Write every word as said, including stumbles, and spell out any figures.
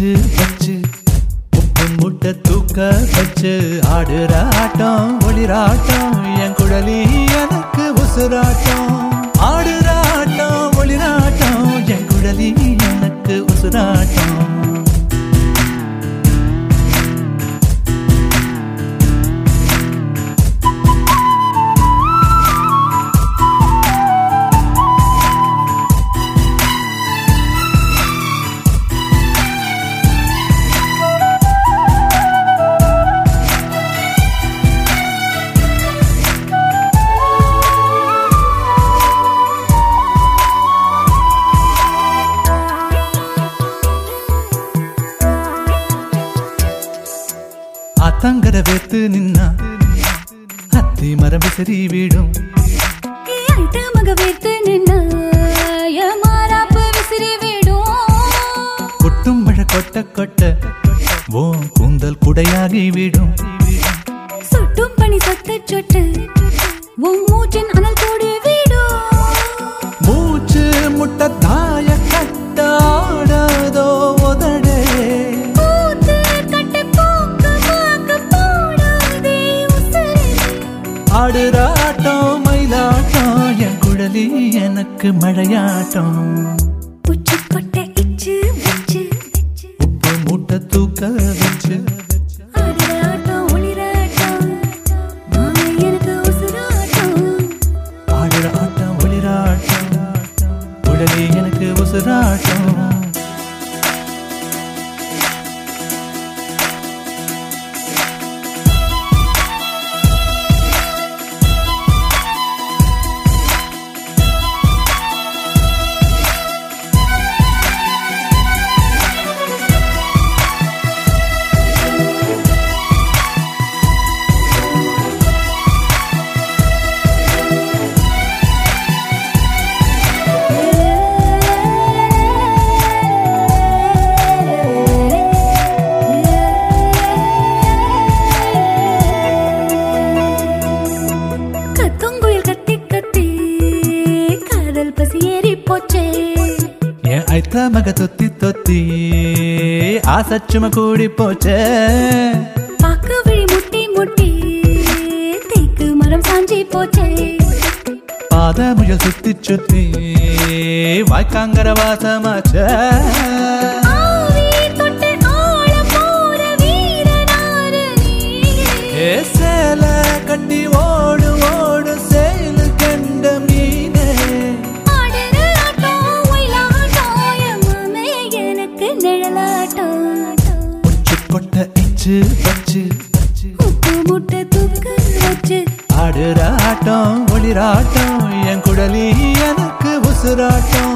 இச்சு வச்சு உப்பு முட்டை தூக்க வச்சு ஆடுற ஆட்டம் ஒளிராட்டம் என் குழலி எனக்கு உசுராட்டம் ஆடுற ஆட்டம் ஒளிராட்டம் என் குழலி எனக்கு உசுராட்டம் அத்தங்கர வேத்து நின்னா அத்தி மரம் விசிறி வீடும் மக வேத்து நின்னா மாறாப்பு விசிறி வீடும் கொட்டும் மழை கொட்ட கொட்ட ஓ கூந்தல் குடையாகி வீடும் சொட்டும் பனி சொத்த சொட்டு உன் மூச்சின் அனல் கூடி வீடும் மூச்சு முட்டை தாய கட்டாடதோ உதடே ஆடுறாட்டம் மயிலாட்டம் என் குழலி எனக்கு மழையாட்டம் உச்சி கொட்டை இச்சு வச்சு உப்பு மூட்டை தூக்க வச்சு ஆடுறாட்டம் ஒளிராட்டம் மாமே எனக்கு உசுராட்டம் ஆடுற ஆட்டம் ஒளிராட்டம் குழலி எனக்கு உசுராட்டம் ஐத்த மக தொத்தி தொத்தி ஆசச்சும கூடி போச்சே பாக்கு விழி முட்டி முட்டி தேக்கு மரம் சாஞ்சி போச்சே பாத முயல் சுத்தி சுத்தி வாய்க்காங்கர வாசமாச்சே சேல கட்டி ஓடு ஓடு சேலு கண்ட மீனே உச்சி கொட்டை இச்சு வச்சு உப்பு முட்டை தூக்க வச்சு ஆடுற ஆட்டம் ஒளிராட்டம் என் குழலி எனக்கு உசுராட்டம்